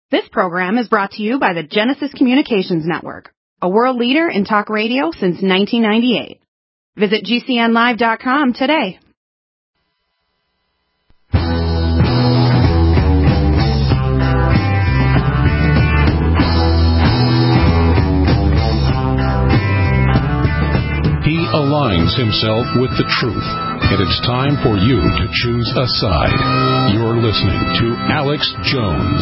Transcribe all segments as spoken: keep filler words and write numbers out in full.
This program is brought to you by the Genesis Communications Network, a world leader in talk radio since nineteen ninety-eight. Visit G C N live dot com today. He aligns himself with the truth, and it's time for you to choose a side. You're listening to Alex Jones.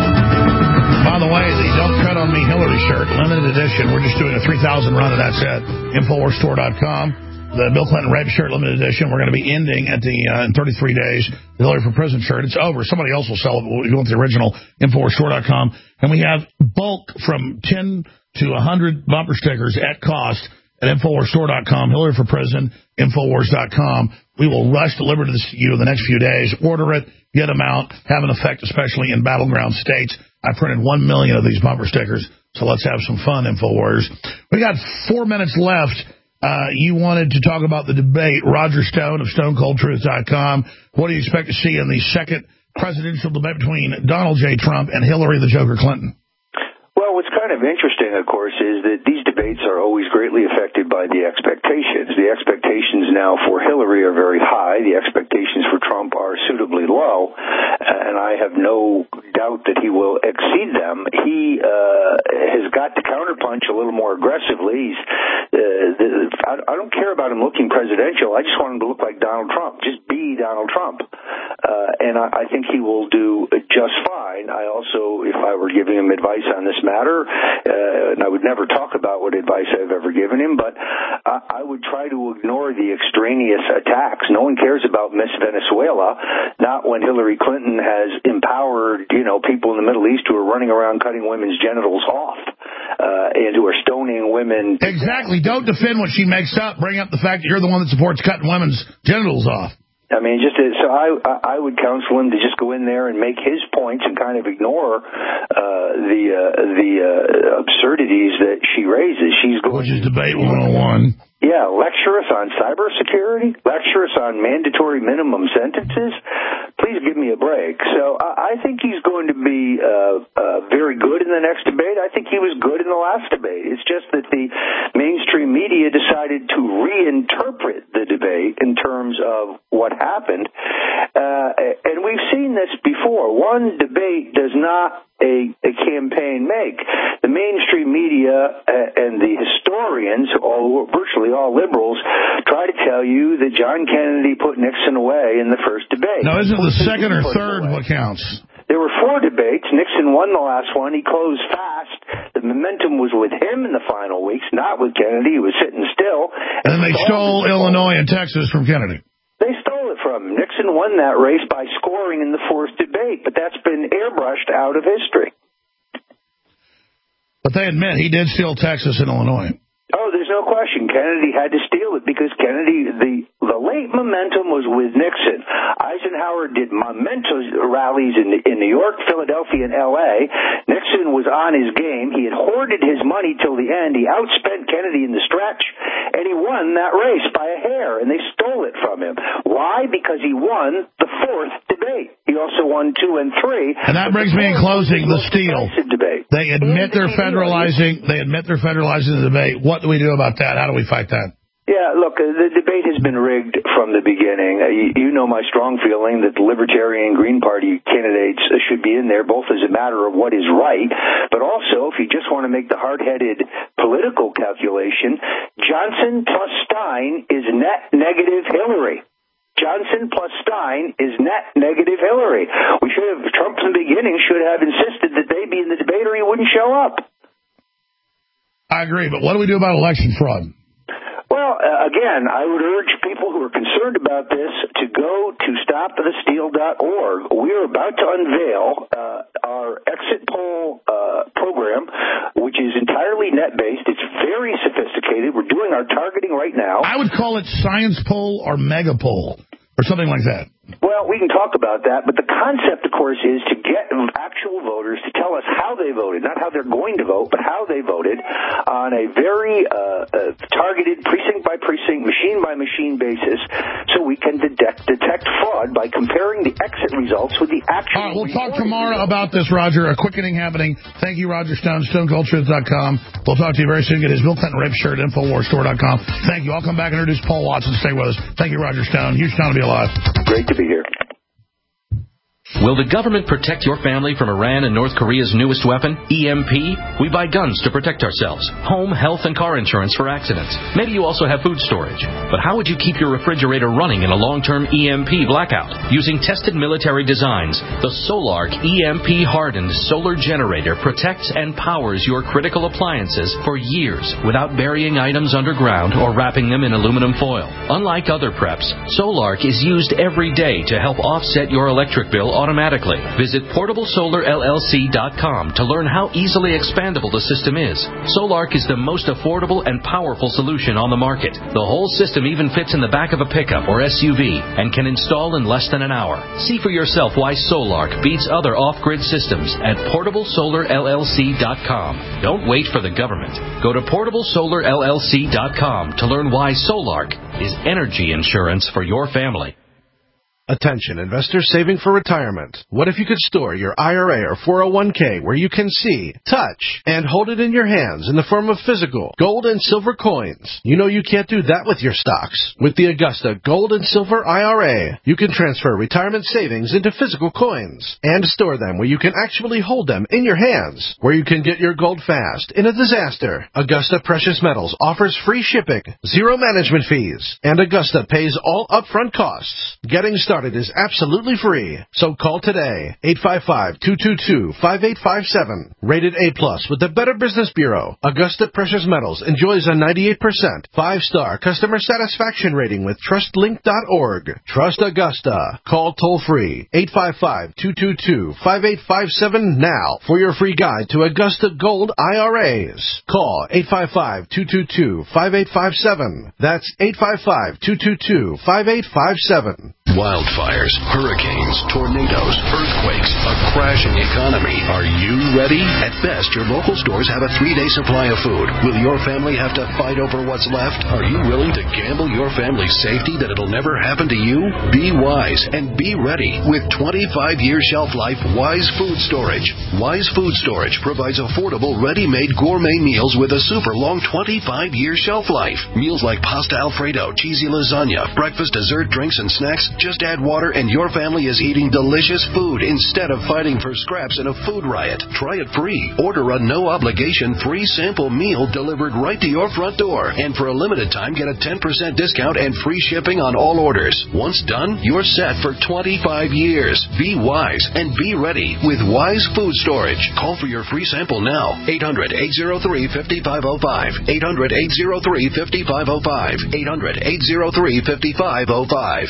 By the way, the Don't Tread on Me Hillary shirt, limited edition. We're just doing a three thousand run of that set. Infowars Store dot com. The Bill Clinton red shirt, limited edition. We're going to be ending at the uh, in thirty-three days. The Hillary for Prison shirt. It's over. Somebody else will sell it. If you want the original, Infowars Store dot com. And we have bulk from ten to one hundred bumper stickers at cost at Infowars Store dot com, Hillary for Prison, Infowars dot com. We will rush deliver to you in the next few days. Order it, get them out, have an effect, especially in battleground states. I printed one million of these bumper stickers, so let's have some fun, Infowars. We got four minutes left. Uh, you wanted to talk about the debate. Roger Stone of Stone Cold Truth dot com. What do you expect to see in the second presidential debate between Donald J. Trump and Hillary the Joker Clinton? Well, what's kind of interesting, of course, is that these debates are always greatly affected by the expectations. The expectations now for Hillary are very high. The expectations for Trump are suitably low, and I have no doubt that he will exceed them. He uh, has got to counterpunch a little more aggressively. He's, uh, the, I, I don't care about him looking presidential. I just want him to look like Donald Trump. Just be Donald Trump. Uh, and I, I think he will do just fine. I also, if I were giving him advice on this matter, uh, and I would never talk about what advice I've ever given him, but I, I would try to ignore the extraneous attacks. No one cares about Miss Venezuela, not when Hillary Clinton has empowered, you know, people in the Middle East who are running around cutting women's genitals off, uh, and who are stoning women. Exactly. Don't defend what she makes up. Bring up the fact that you're the one that supports cutting women's genitals off. I mean, just to, so I I would counsel him to just go in there and make his points and kind of ignore uh, the uh, the uh, absurdities that she raises. She's going which is debate one oh one. Yeah, lecture us on cybersecurity, lecture us on mandatory minimum sentences. Please give me a break. So I, I think he's going to be uh, uh, very good in the next debate. I think he was good in the last debate. It's just that the mainstream media decided to reinterpret the debate in terms of what happened. Uh, and we've seen this before. One debate does not a, a campaign make. The mainstream media uh, and the historians, all, virtually all liberals, try to tell you that John Kennedy put Nixon away in the first debate. Now, isn't it the second or third what counts? There were four debates. Nixon won the last one. He closed fast. The momentum was with him in the final weeks, not with Kennedy. He was sitting still. And, and they stole Illinois and Texas from Kennedy. They stole it from him. Nixon won that race by scoring in the fourth debate, but that's been airbrushed out of history. But they admit he did steal Texas and Illinois. Oh, there's no question. Kennedy had to steal it because Kennedy, the the late momentum was with Nixon. Eisenhower did memento rallies in in New York, Philadelphia, and L A. Nixon was on his game. He had hoarded his money till the end. He outspent Kennedy in the stretch, and he won that race by a hair, and they stole it from him. Why? Because he won the fourth debate. He also won two and three. And that brings me in closing the steal. Debate. They admit they're federalizing. They admit they're federalizing the debate. What do we do about that? How do we fight that? Yeah, look, uh, the debate has been rigged from the beginning. Uh, you, you know my strong feeling that the Libertarian Green Party candidates uh, should be in there, both as a matter of what is right, but also if you just want to make the hard-headed political calculation, Johnson plus Stein is net negative Hillary. Johnson plus Stein is net negative Hillary. We should have, Trump from the beginning should have insisted that they be in the debate or he wouldn't show up. I agree, but what do we do about election fraud? Well, uh, again, I would urge people who are concerned about this to go to stop the steal dot org. We are about to unveil uh, our exit poll uh, program, which is entirely net-based. It's very sophisticated. We're doing our targeting right now. I would call it science poll or mega poll or something like that. Well, we can talk about that, but the concept, of course, is to get actual voters to tell tell us how they voted, not how they're going to vote, but how they voted on a very uh, uh, targeted precinct-by-precinct, machine-by-machine basis, so we can detect, detect fraud by comparing the exit results with the actual. All right, we'll talk tomorrow about this, Roger. A quickening happening. Thank you, Roger Stone, stone cold truth dot com. We'll talk to you very soon. Get his Bill Clinton red shirt, Infowars Store dot com. Thank you. I'll come back and introduce Paul Watson. Stay with us. Thank you, Roger Stone. Huge time to be alive. Great to be here. Will the government protect your family from Iran and North Korea's newest weapon, E M P? We buy guns to protect ourselves, home, health, and car insurance for accidents. Maybe you also have food storage. But how would you keep your refrigerator running in a long-term E M P blackout? Using tested military designs, the Solark E M P-hardened solar generator protects and powers your critical appliances for years without burying items underground or wrapping them in aluminum foil. Unlike other preps, Solark is used every day to help offset your electric bill automatically. Visit portable solar L L C dot com to learn how easily expandable the system is. Solark is the most affordable and powerful solution on the market. The whole system even fits in the back of a pickup or S U V and can install in less than an hour. See for yourself why Solark beats other off-grid systems at portable solar L L C dot com. Don't wait for the government. Go to portable solar L L C dot com to learn why Solark is energy insurance for your family. Attention, investors saving for retirement. What if you could store your I R A or four oh one k where you can see, touch, and hold it in your hands in the form of physical gold and silver coins? You know you can't do that with your stocks. With the Augusta Gold and Silver I R A, you can transfer retirement savings into physical coins and store them where you can actually hold them in your hands, where you can get your gold fast in a disaster. Augusta Precious Metals offers free shipping, zero management fees, and Augusta pays all upfront costs. Getting started is absolutely free. So call today, eight five five, two two two, five eight five seven. Rated A plus with the Better Business Bureau, Augusta Precious Metals enjoys a ninety-eight percent five-star customer satisfaction rating with trust link dot org. Trust Augusta. Call toll-free, eight five five, two two two, five eight five seven now for your free guide to Augusta Gold I R As. Call eight five five, two two two, five eight five seven. That's eight five five, two two two, five eight five seven. Wildfires, hurricanes, tornadoes, earthquakes, a crashing economy. Are you ready? At best, your local stores have a three-day supply of food. Will your family have to fight over what's left? Are you willing to gamble your family's safety that it'll never happen to you? Be wise and be ready with twenty-five year shelf life Wise Food Storage. Wise Food Storage provides affordable, ready-made gourmet meals with a super long twenty-five year shelf life. Meals like pasta Alfredo, cheesy lasagna, breakfast, dessert, drinks, and snacks. Just add water and your family is eating delicious food instead of fighting for scraps in a food riot. Try it free. Order a no-obligation free sample meal delivered right to your front door. And for a limited time, get a ten percent discount and free shipping on all orders. Once done, you're set for twenty-five years. Be wise and be ready with Wise Food Storage. Call for your free sample now. eight hundred, eight oh three, five five oh five. eight hundred, eight oh three, five five oh five. eight hundred, eight oh three, five five oh five.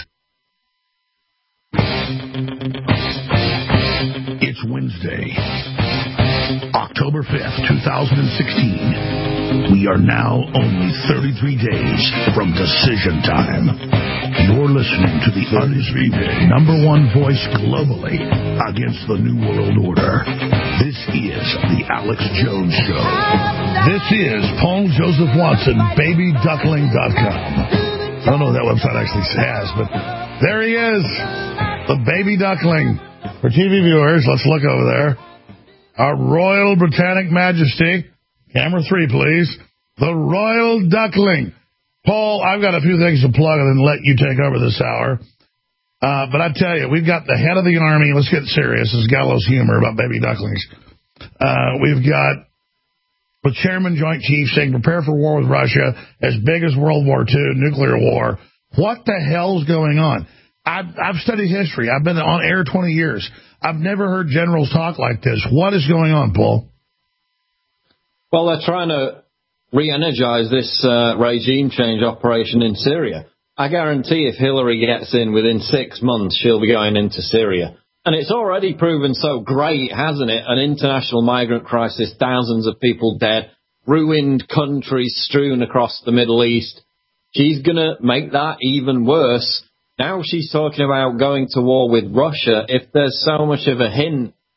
It's Wednesday, October fifth, twenty sixteen. We are now only thirty-three days from decision time. You're listening to the undisputed number one voice globally against the New World Order. This is the Alex Jones Show. This is Paul Joseph Watson, baby duckling dot com. I don't know what that website actually says, but there he is. The baby duckling. For T V viewers, let's look over there. Our Royal Britannic Majesty. Camera three, please. The Royal Duckling. Paul, I've got a few things to plug and then let you take over this hour. Uh, but I tell you, we've got the head of the Army. Let's get serious. This is gallows humor about baby ducklings. Uh, we've got the Chairman Joint Chiefs saying prepare for war with Russia as big as World War Two, nuclear war. What the hell's going on? I've, I've studied history. I've been on air twenty years. I've never heard generals talk like this. What is going on, Paul? Well, they're trying to re-energize this uh, regime change operation in Syria. I guarantee if Hillary gets in within six months, she'll be going into Syria. And it's already proven so great, hasn't it? An international migrant crisis, thousands of people dead, ruined countries strewn across the Middle East. She's going to make that even worse. Now she's talking about going to war with Russia. If there's so much of a hint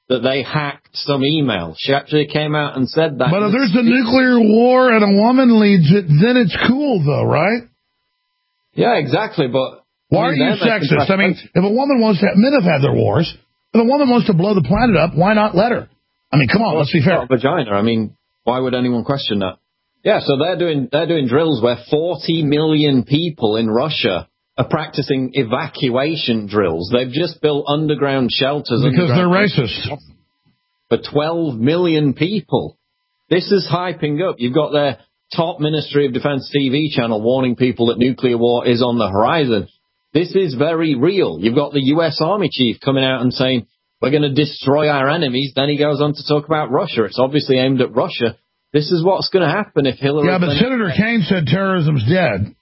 that they hacked some email. She actually came out and said that. But if there's a nuclear war and a woman leads it, then it's cool, though, right? Yeah, exactly, but... Why are you sexist? I mean, if a woman wants to... Men have had their wars. If a woman wants to blow the planet up, why not let her? I mean, come on, well, let's be fair. Vagina. I mean, why would anyone question that? Yeah, so they're doing they're doing drills where forty million people in Russia are practicing evacuation drills. They've just built underground shelters. Because underground they're racist. For twelve million people. This is hyping up. You've got their top Ministry of Defense T V channel warning people that nuclear war is on the horizon. This is very real. You've got the U S Army chief coming out and saying, we're going to destroy our enemies. Then he goes on to talk about Russia. It's obviously aimed at Russia. This is what's going to happen if Hillary... Yeah, but Senator Kaine said terrorism's dead.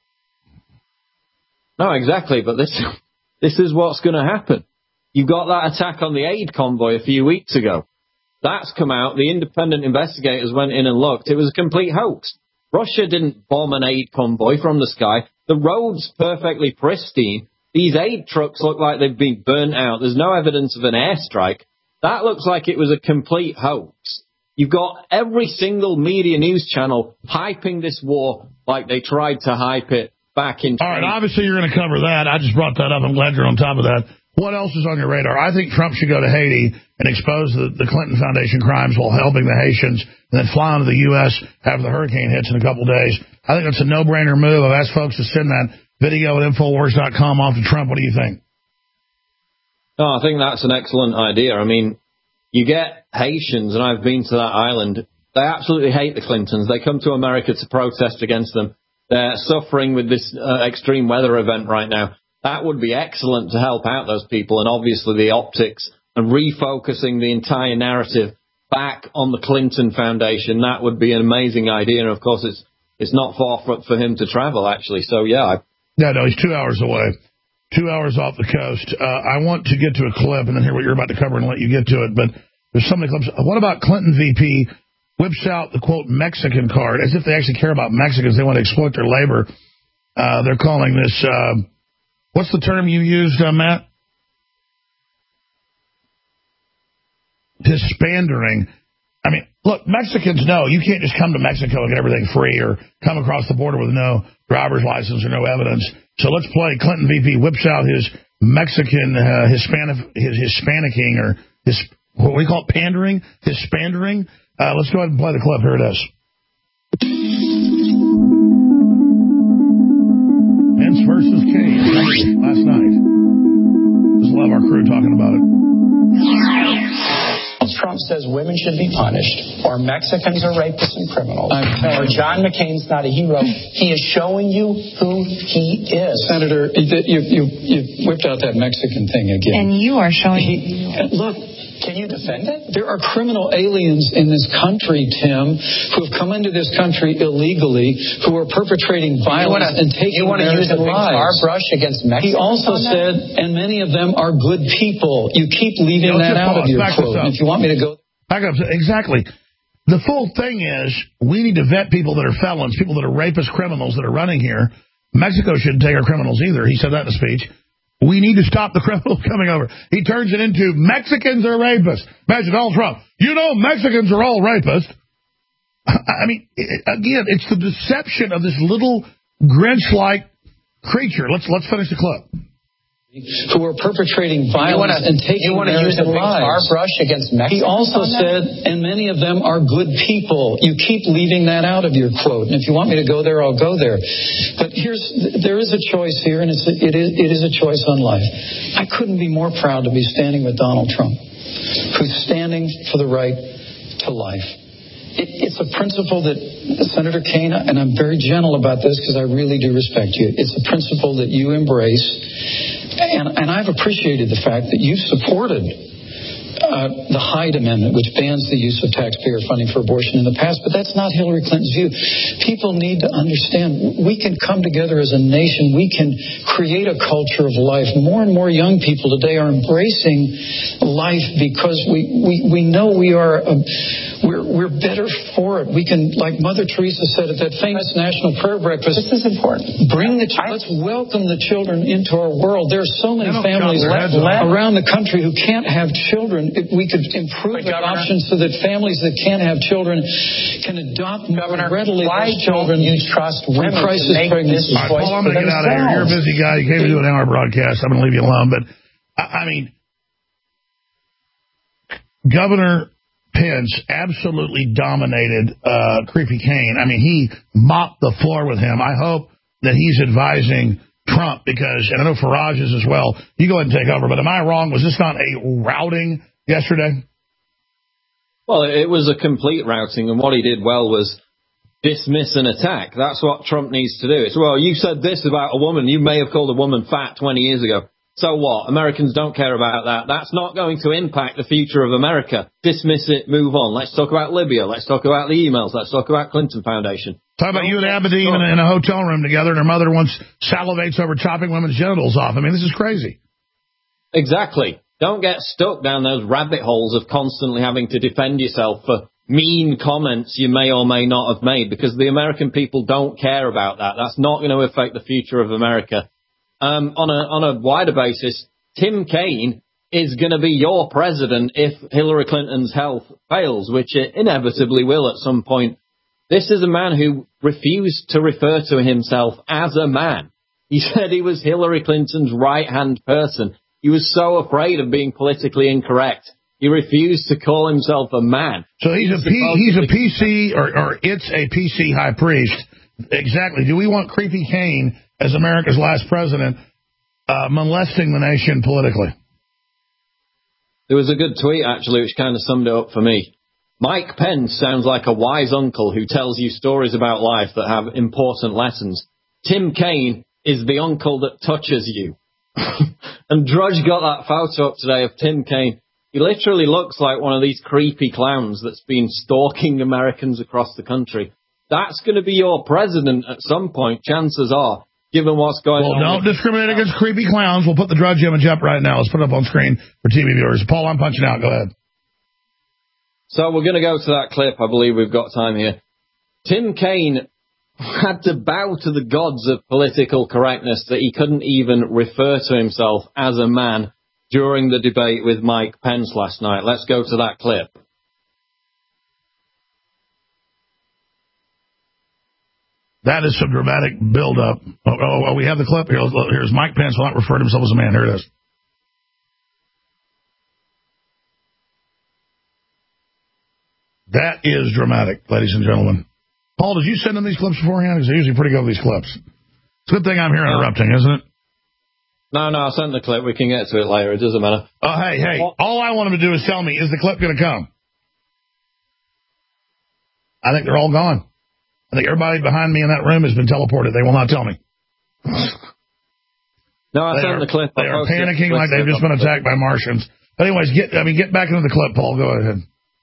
No, exactly, but this this is what's going to happen. You got that attack on the aid convoy a few weeks ago. That's come out. The independent investigators went in and looked. It was a complete hoax. Russia didn't bomb an aid convoy from the sky. The road's perfectly pristine. These aid trucks look like they've been burnt out. There's no evidence of an airstrike. That looks like it was a complete hoax. You've got every single media news channel hyping this war like they tried to hype it back in... All right, obviously you're going to cover that. I just brought that up. I'm glad you're on top of that. What else is on your radar? I think Trump should go to Haiti and expose the, the Clinton Foundation crimes while helping the Haitians, and then fly into the U S after the hurricane hits in a couple days. I think that's a no-brainer move. I've asked folks to send that video at Infowars dot com off to Trump. What do you think? No, I think that's an excellent idea. I mean, you get Haitians, and I've been to that island, they absolutely hate the Clintons. They come to America to protest against them. They're suffering with this uh, extreme weather event right now. That would be excellent to help out those people, and obviously the optics and refocusing the entire narrative back on the Clinton Foundation. That would be an amazing idea, and of course it's it's not far for, for him to travel, actually. So, yeah. I... Yeah, no, he's two hours away. Two hours off the coast. Uh, I want to get to a clip and then hear what you're about to cover and let you get to it. But there's so many clips. What about Clinton V P whips out the, quote, Mexican card, as if they actually care about Mexicans. They want to exploit their labor. Uh, they're calling this, uh, what's the term you used, uh, Matt? Hispandering. I mean, look, Mexicans know you can't just come to Mexico and get everything free or come across the border with no driver's license or no evidence. So let's play. Clinton V P whips out his Mexican uh, Hispanic, his Hispanicing, or his, what we call it, pandering, Hispandering. Uh, let's go ahead and play the clip. Here it is. Pence versus Kaine last night. Just love our crew talking about it. Trump says women should be punished, or Mexicans are rapists and criminals, or John McCain's not a hero. He is showing you who he is. Senator, you, you, you whipped out that Mexican thing again. And you are showing... He, look, can you defend it? There are criminal aliens in this country, Tim, who have come into this country illegally, who are perpetrating violence wanna, and taking American lives. You want to use a big car brush against Mexico? He also said, and many of them are good people. You keep leaving that out of your quote. If you want me to go... Back up. Exactly. The full thing is we need to vet people that are felons, people that are rapists, criminals that are running here. Mexico shouldn't take our criminals either. He said that in a speech. We need to stop the criminals coming over. He turns it into Mexicans are rapists. Imagine Donald Trump. You know Mexicans are all rapists. I mean, again, it's the deception of this little Grinch-like creature. Let's let's finish the clip. Who are perpetrating violence wanna, and taking American lives. Car brush against Mexico? He also said, and many of them are good people. You keep leaving that out of your quote. And if you want me to go there, I'll go there. But here's, there is a choice here, and it's a, it is it is a choice on life. I couldn't be more proud to be standing with Donald Trump, who's standing for the right to life. It, it's a principle that Senator Kaine, and I'm very gentle about this because I really do respect you. It's a principle that you embrace. And, and I've appreciated the fact that you've supported uh, the Hyde Amendment, which bans the use of taxpayer funding for abortion in the past, but that's not Hillary Clinton's view. People need to understand we can come together as a nation. We can create a culture of life. More and more young people today are embracing life because we, we, we know we are... A, we're we're better for it. We can, like Mother Teresa said at that famous National Prayer Breakfast. This is important. Bring the ch- let's welcome the children into our world. There are so many families around the country who can't have children. If we could improve adoption so that families that can't have children can adopt more Governor, readily. Why children don't you trust women crisis to make pregnancy. this All right, choice Paul, I'm for going to get out of here. You're a busy guy. You came to do an hour broadcast. I'm going to leave you alone. But, I, I mean, Governor Pence absolutely dominated uh, Creepy Kane. I mean, he mopped the floor with him. I hope that he's advising Trump because, and I know Farage is as well. You go ahead and take over. But am I wrong? Was this not a routing yesterday? Well, it was a complete routing, and what he did well was dismiss an attack. That's what Trump needs to do. It's, well, you said this about a woman. You may have called a woman fat twenty years ago. So what? Americans don't care about that. That's not going to impact the future of America. Dismiss it, move on. Let's talk about Libya. Let's talk about the emails. Let's talk about Clinton Foundation. Talk about you and Abedin in a, in a hotel room together, and her mother once salivates over chopping women's genitals off. I mean, this is crazy. Exactly. Don't get stuck down those rabbit holes of constantly having to defend yourself for mean comments you may or may not have made, because the American people don't care about that. That's not going to affect the future of America. Um, on a on a wider basis, Tim Kaine is going to be your president if Hillary Clinton's health fails, which it inevitably will at some point. This is a man who refused to refer to himself as a man. He said he was Hillary Clinton's right-hand person. He was so afraid of being politically incorrect. He refused to call himself a man. So he's, he's a P, he's a P C, or, or it's a P C high priest. Exactly. Do we want Creepy Kane as America's last president uh, molesting the nation politically? There was a good tweet, actually, which kind of summed it up for me. Mike Pence sounds like a wise uncle who tells you stories about life that have important lessons. Tim Kaine is the uncle that touches you. And Drudge got that photo up today of Tim Kaine. He literally looks like one of these creepy clowns that's been stalking Americans across the country. That's going to be your president at some point, chances are, given what's going well, on. Well, don't discriminate against creepy clowns. We'll put the Drudge image up right now. Let's put it up on screen for T V viewers. Paul, I'm punching out. Go ahead. So we're going to go to that clip. I believe we've got time here. Tim Kaine had to bow to the gods of political correctness that he couldn't even refer to himself as a man during the debate with Mike Pence last night. Let's go to that clip. That is some dramatic build-up. Oh, oh, oh, we have the clip. Here, here's Mike Pence will not refer to himself as a man. Here it is. That is dramatic, ladies and gentlemen. Paul, did you send them these clips beforehand? Because they're usually pretty good with these clips. It's a good thing I'm here interrupting, isn't it? No, no, I sent the clip. We can get to it later. It doesn't matter. Oh, hey, hey. All I want them to do is tell me, is the clip going to come? I think they're all gone. I think everybody behind me in that room has been teleported. They will not tell me. No, I they sent are, the clip. They are panicking like they've just been attacked by Martians. But anyways, get I mean, get back into the clip, Paul. Go ahead.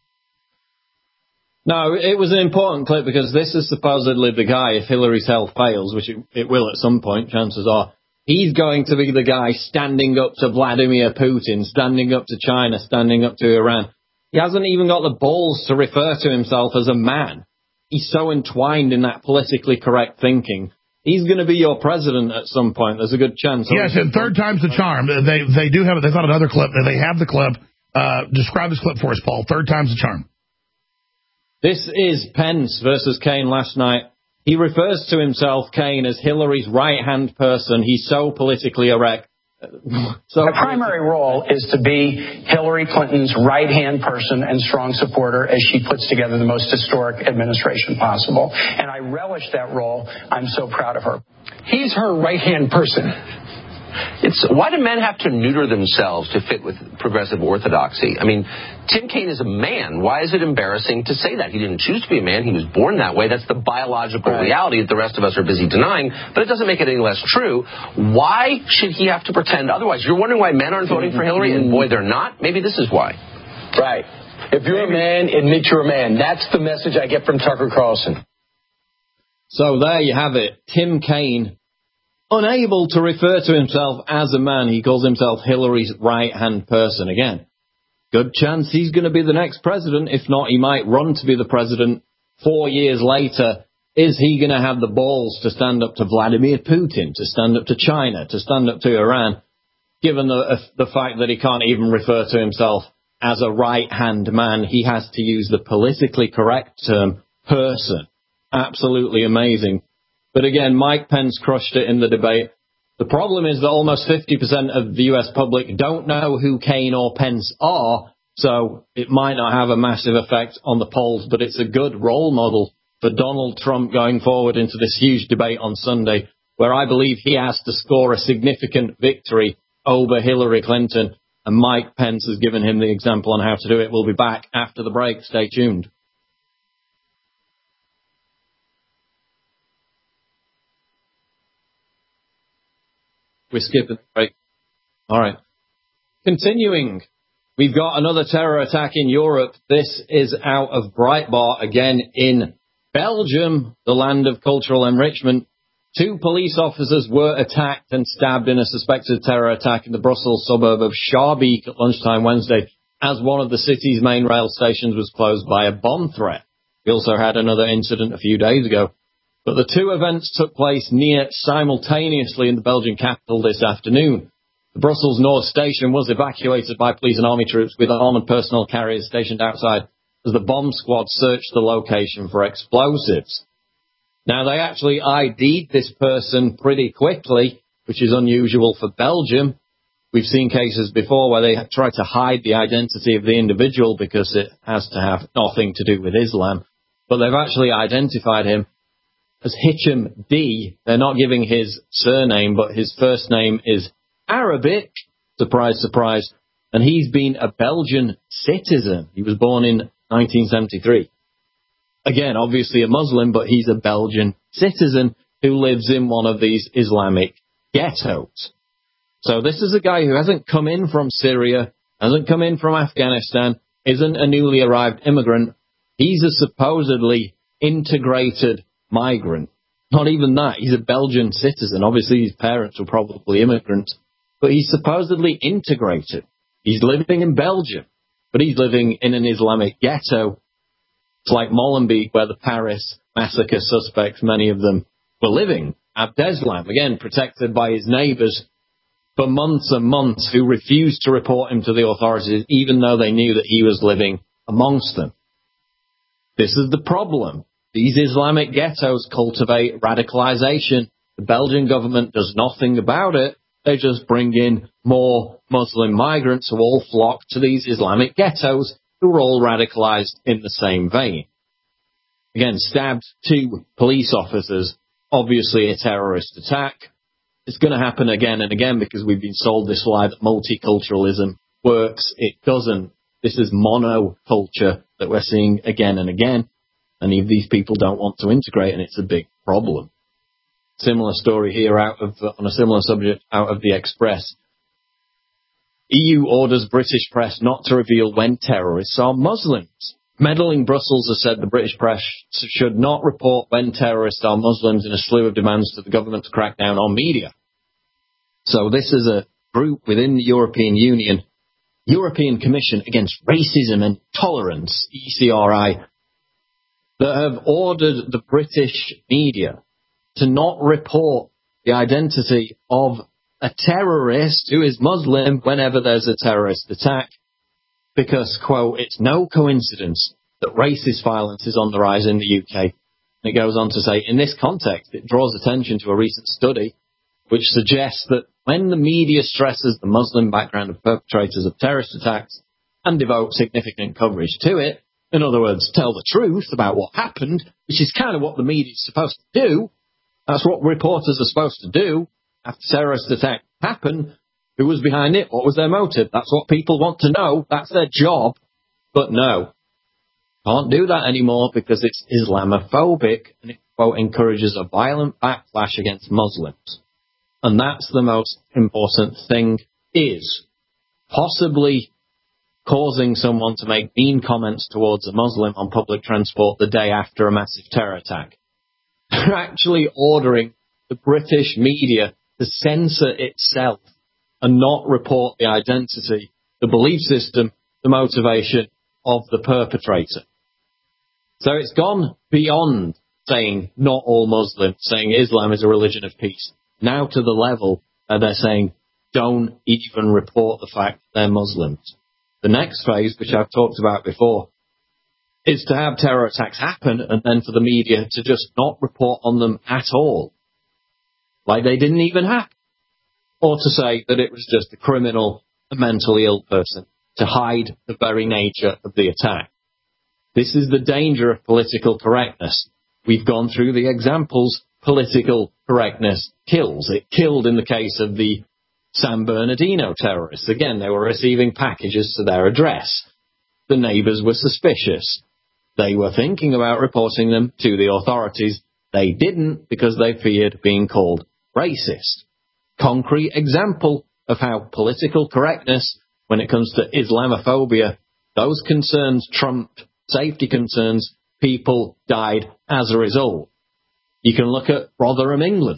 No, it was an important clip because this is supposedly the guy, if Hillary's health fails, which it, it will at some point, chances are, he's going to be the guy standing up to Vladimir Putin, standing up to China, standing up to Iran. He hasn't even got the balls to refer to himself as a man. He's so entwined in that politically correct thinking. He's going to be your president at some point. There's a good chance. Yes, and third time's the charm. They they do have it. They thought another clip. They have the clip. Uh, describe this clip for us, Paul. Third time's the charm. This is Pence versus Kaine last night. He refers to himself, Kaine, as Hillary's right-hand person. He's so politically erect. So the primary role is to be Hillary Clinton's right-hand person and strong supporter as she puts together the most historic administration possible. And I relish that role. I'm so proud of her. He's her right-hand person. It's why do men have to neuter themselves to fit with progressive orthodoxy? I mean, Tim Kaine is a man. Why is it embarrassing to say that? He didn't choose to be a man. He was born that way. That's the biological right. reality that the rest of us are busy denying. But it doesn't make it any less true. Why should he have to pretend otherwise? You're wondering why men aren't voting for Hillary, and boy, they're not? Maybe this is why. Right. If you're Maybe. a man, admit you're a man. That's the message I get from Tucker Carlson. So there you have it. Tim Kaine, unable to refer to himself as a man, he calls himself Hillary's right-hand person again. good chance he's going to be the next president. If not, he might run to be the president four years later. Is he going to have the balls to stand up to Vladimir Putin, to stand up to China, to stand up to Iran, given the, the fact that he can't even refer to himself as a right-hand man? He has to use the politically correct term, person. Absolutely amazing. But again, Mike Pence crushed it in the debate. The problem is that almost fifty percent of the U S public don't know who Kaine or Pence are, so it might not have a massive effect on the polls, but it's a good role model for Donald Trump going forward into this huge debate on Sunday, where I believe he has to score a significant victory over Hillary Clinton, and Mike Pence has given him the example on how to do it. We'll be back after the break. Stay tuned. We're skipping the break. All right. Continuing, we've got another terror attack in Europe. This is out of Breitbart, again in Belgium, the land of cultural enrichment. Two police officers were attacked and stabbed in a suspected terror attack in the Brussels suburb of Schaerbeek at lunchtime Wednesday, as one of the city's main rail stations was closed by a bomb threat. We also had another incident a few days ago. But the two events took place near simultaneously in the Belgian capital this afternoon. The Brussels North station was evacuated by police and army troops with armoured personnel carriers stationed outside as the bomb squad searched the location for explosives. Now, they actually I D'd this person pretty quickly, which is unusual for Belgium. We've seen cases before where they try to hide the identity of the individual because it has to have nothing to do with Islam. But they've actually identified him as Hicham D. They're not giving his surname, but his first name is Arabic. Surprise, surprise. And he's been a Belgian citizen. He was born in nineteen seventy-three. Again, obviously a Muslim, but he's a Belgian citizen who lives in one of these Islamic ghettos. So this is a guy who hasn't come in from Syria, hasn't come in from Afghanistan, isn't a newly arrived immigrant. He's a supposedly integrated migrant. Not even that. He's a Belgian citizen. Obviously, his parents were probably immigrants, but he's supposedly integrated. He's living in Belgium, but he's living in an Islamic ghetto. It's like Molenbeek, where the Paris massacre suspects, many of them, were living. Abdeslam, again, protected by his neighbours for months and months, who refused to report him to the authorities, even though they knew that he was living amongst them. This is the problem. These Islamic ghettos cultivate radicalization. The Belgian government does nothing about it. They just bring in more Muslim migrants who all flock to these Islamic ghettos, who are all radicalized in the same vein. Again, stabbed two police officers, obviously a terrorist attack. It's going to happen again and again because we've been sold this lie that multiculturalism works. It doesn't. This is monoculture that we're seeing again and again. Many of these people don't want to integrate, and it's a big problem. Similar story here out of, uh, on a similar subject out of the Express. E U orders British press not to reveal when terrorists are Muslims. Meddling Brussels has said the British press should not report when terrorists are Muslims in a slew of demands to the government to crack down on media. So this is a group within the European Union, European Commission Against Racism and Tolerance, E C R I, that have ordered the British media to not report the identity of a terrorist who is Muslim whenever there's a terrorist attack, because, quote, it's no coincidence that racist violence is on the rise in the U K. And it goes on to say, in this context, it draws attention to a recent study which suggests that when the media stresses the Muslim background of perpetrators of terrorist attacks and devote significant coverage to it, in other words, tell the truth about what happened, which is kind of what the media is supposed to do. That's what reporters are supposed to do. After terrorist attack happened, who was behind it? What was their motive? That's what people want to know. That's their job. But no, can't do that anymore because it's Islamophobic and it, quote, encourages a violent backlash against Muslims. And that's the most important thing, is possibly causing someone to make mean comments towards a Muslim on public transport the day after a massive terror attack. They're actually ordering the British media to censor itself and not report the identity, the belief system, the motivation of the perpetrator. So it's gone beyond saying not all Muslims, saying Islam is a religion of peace, now to the level where they're saying don't even report the fact that they're Muslims. The next phase, which I've talked about before, is to have terror attacks happen and then for the media to just not report on them at all, like they didn't even happen, or to say that it was just a criminal, a mentally ill person, to hide the very nature of the attack. This is the danger of political correctness. We've gone through the examples political correctness kills. It killed in the case of the San Bernardino terrorists. Again, they were receiving packages to their address. The neighbors were suspicious. They were thinking about reporting them to the authorities. They didn't because they feared being called racist. Concrete example of how political correctness, when it comes to Islamophobia, those concerns trumped safety concerns. People died as a result. You can look at Rotherham, England.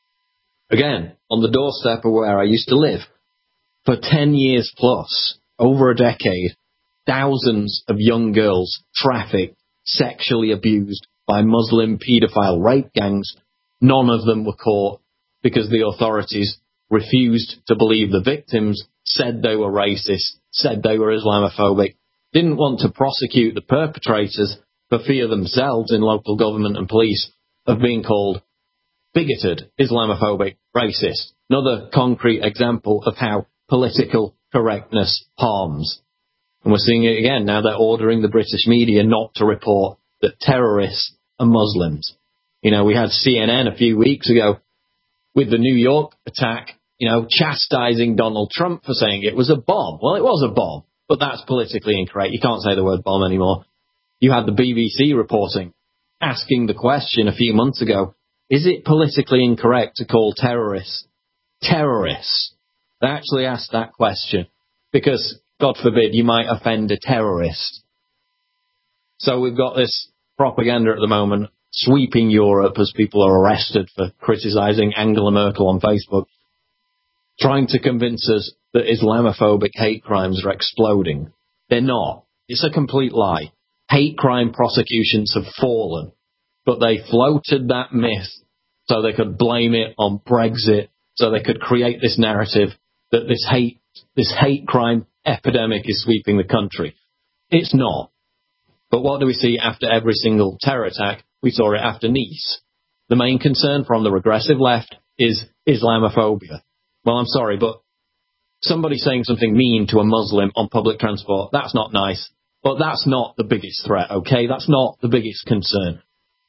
Again, on the doorstep of where I used to live. For ten years plus, over a decade, thousands of young girls trafficked, sexually abused by Muslim paedophile rape gangs. None of them were caught because the authorities refused to believe the victims, said they were racist, said they were Islamophobic, didn't want to prosecute the perpetrators for fear themselves in local government and police of being called bigoted, Islamophobic, racist. Another concrete example of how political correctness harms. And we're seeing it again. Now they're ordering the British media not to report that terrorists are Muslims. You know, we had C N N a few weeks ago with the New York attack, you know, chastising Donald Trump for saying it was a bomb. Well, it was a bomb, but that's politically incorrect. You can't say the word bomb anymore. You had the B B C reporting, asking the question a few months ago, is it politically incorrect to call terrorists terrorists? They actually asked that question because, God forbid, you might offend a terrorist. So we've got this propaganda at the moment sweeping Europe as people are arrested for criticising Angela Merkel on Facebook, trying to convince us that Islamophobic hate crimes are exploding. They're not. It's a complete lie. Hate crime prosecutions have fallen, but they floated that myth so they could blame it on Brexit, so they could create this narrative that this hate, this hate crime epidemic is sweeping the country. It's not. But what do we see after every single terror attack? We saw it after Nice. The main concern from the regressive left is Islamophobia. Well, I'm sorry, but somebody saying something mean to a Muslim on public transport, that's not nice. But that's not the biggest threat, okay? That's not the biggest concern.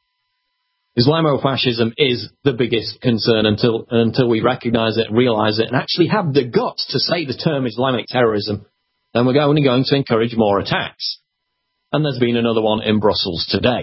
Islamofascism is the biggest concern until until we recognise it, realise it, and actually have the guts to say the term Islamic terrorism, then we're only going to encourage more attacks. And there's been another one in Brussels today.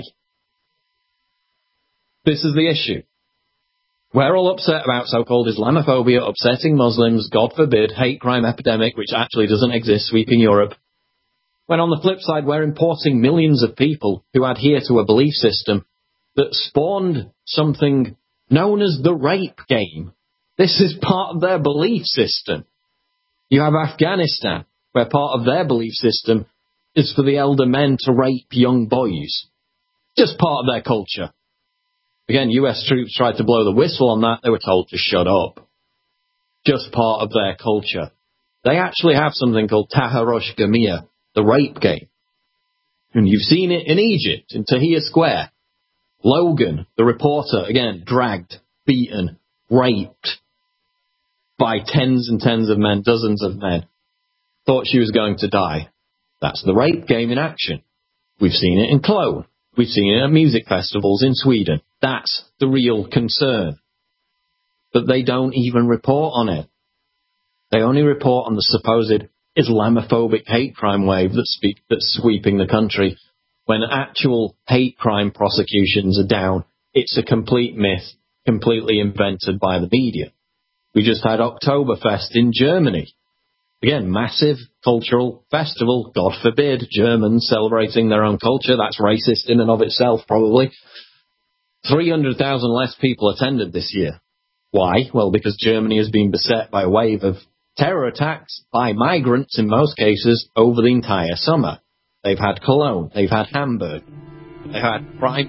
This is the issue. We're all upset about so-called Islamophobia, upsetting Muslims, God forbid, hate crime epidemic, which actually doesn't exist, sweeping Europe. When on the flip side, we're importing millions of people who adhere to a belief system that spawned something known as the rape game. This is part of their belief system. You have Afghanistan, where part of their belief system is for the elder men to rape young boys. Just part of their culture. Again, U S troops tried to blow the whistle on that. They were told to shut up. Just part of their culture. They actually have something called Taharush Gamia, the rape game. And you've seen it in Egypt, in Tahrir Square. Logan, the reporter, again, dragged, beaten, raped by tens and tens of men, dozens of men. Thought she was going to die. That's the rape game in action. We've seen it in Cologne. We've seen it at music festivals in Sweden. That's the real concern. But they don't even report on it. They only report on the supposed Islamophobic hate crime wave that's, speak, that's sweeping the country. When actual hate crime prosecutions are down, it's a complete myth, completely invented by the media. We just had Oktoberfest in Germany. Again, massive cultural festival. God forbid, Germans celebrating their own culture. That's racist in and of itself, probably. three hundred thousand less people attended this year. Why? Well, because Germany has been beset by a wave of terror attacks by migrants in most cases over the entire summer. They've had Cologne, they've had Hamburg, they've had Prime.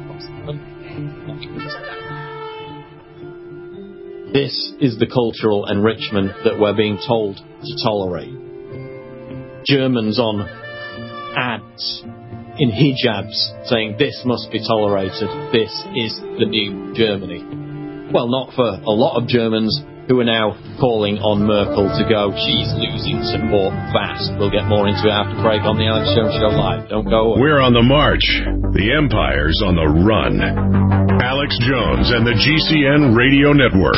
This is the cultural enrichment that we're being told to tolerate. Germans on ads in hijabs saying this must be tolerated, this is the new Germany. Well, not for a lot of Germans who are now calling on Merkel to go. She's losing support fast. We'll get more into it after break on the Alex Jones Show Live. Don't go away. We're on the march. The empire's on the run. Alex Jones and the G C N Radio Network.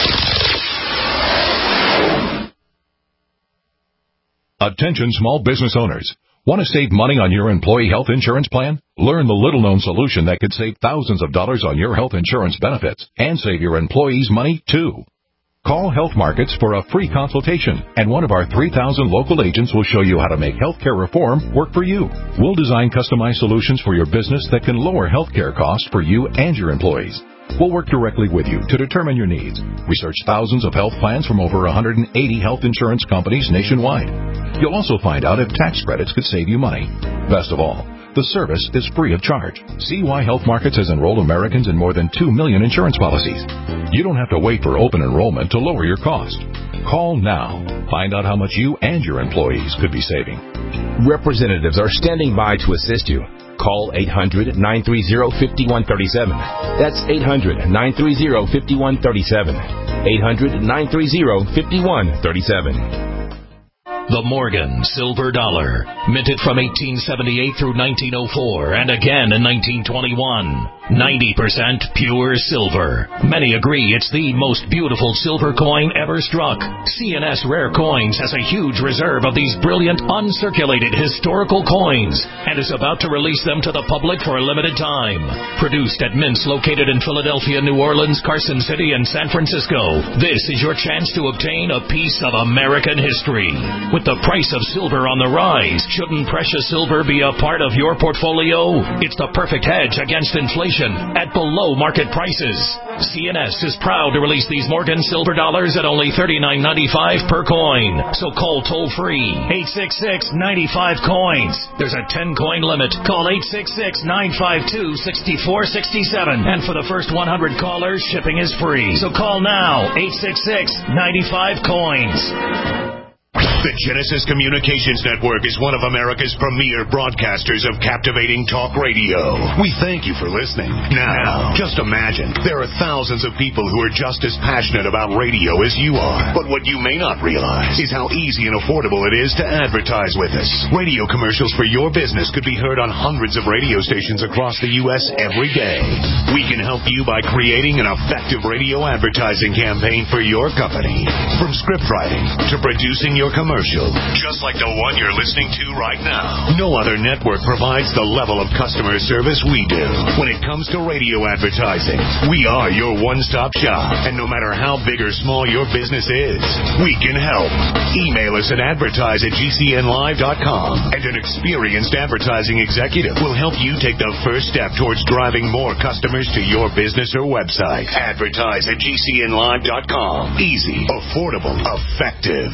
Attention small business owners. Want to save money on your employee health insurance plan? Learn the little-known solution that could save thousands of dollars on your health insurance benefits and save your employees money, too. Call Health Markets for a free consultation, and one of our three thousand local agents will show you how to make healthcare reform work for you. We'll design customized solutions for your business that can lower healthcare costs for you and your employees. We'll work directly with you to determine your needs. Research thousands of health plans from over one hundred eighty health insurance companies nationwide. You'll also find out if tax credits could save you money. Best of all, the service is free of charge. See why Health Markets has enrolled Americans in more than two million insurance policies. You don't have to wait for open enrollment to lower your cost. Call now. Find out how much you and your employees could be saving. Representatives are standing by to assist you. Call eight hundred, nine three zero, five one three seven. That's eight hundred, nine three zero, five one three seven. eight hundred, nine three zero, five one three seven. The Morgan Silver Dollar, minted from eighteen seventy-eight through nineteen oh four and again in nineteen twenty-one. ninety percent pure silver. Many agree it's the most beautiful silver coin ever struck. C N S Rare Coins has a huge reserve of these brilliant, uncirculated historical coins and is about to release them to the public for a limited time. Produced at mints located in Philadelphia, New Orleans, Carson City, and San Francisco, this is your chance to obtain a piece of American history. With the price of silver on the rise, shouldn't precious silver be a part of your portfolio? It's the perfect hedge against inflation at below market prices. C N S is proud to release these Morgan Silver Dollars at only thirty-nine ninety-five per coin. So call toll-free eight six six, nine five, coins. There's a ten-coin limit. Call eight six six, nine five two, six four six seven. And for the first one hundred callers, shipping is free. So call now, eight six six, nine five, coins. The Genesis Communications Network is one of America's premier broadcasters of captivating talk radio. We thank you for listening. Now, just imagine, there are thousands of people who are just as passionate about radio as you are. But what you may not realize is how easy and affordable it is to advertise with us. Radio commercials for your business could be heard on hundreds of radio stations across the U S every day. We can help you by creating an effective radio advertising campaign for your company. From script writing to producing your commercial, just like the one you're listening to right now. No other network provides the level of customer service we do. When it comes to radio advertising, we are your one-stop shop. And no matter how big or small your business is, we can help. Email us at advertise at G C N live dot com, and an experienced advertising executive will help you take the first step towards driving more customers to your business or website. Advertise at G C N live dot com. Easy, affordable, effective.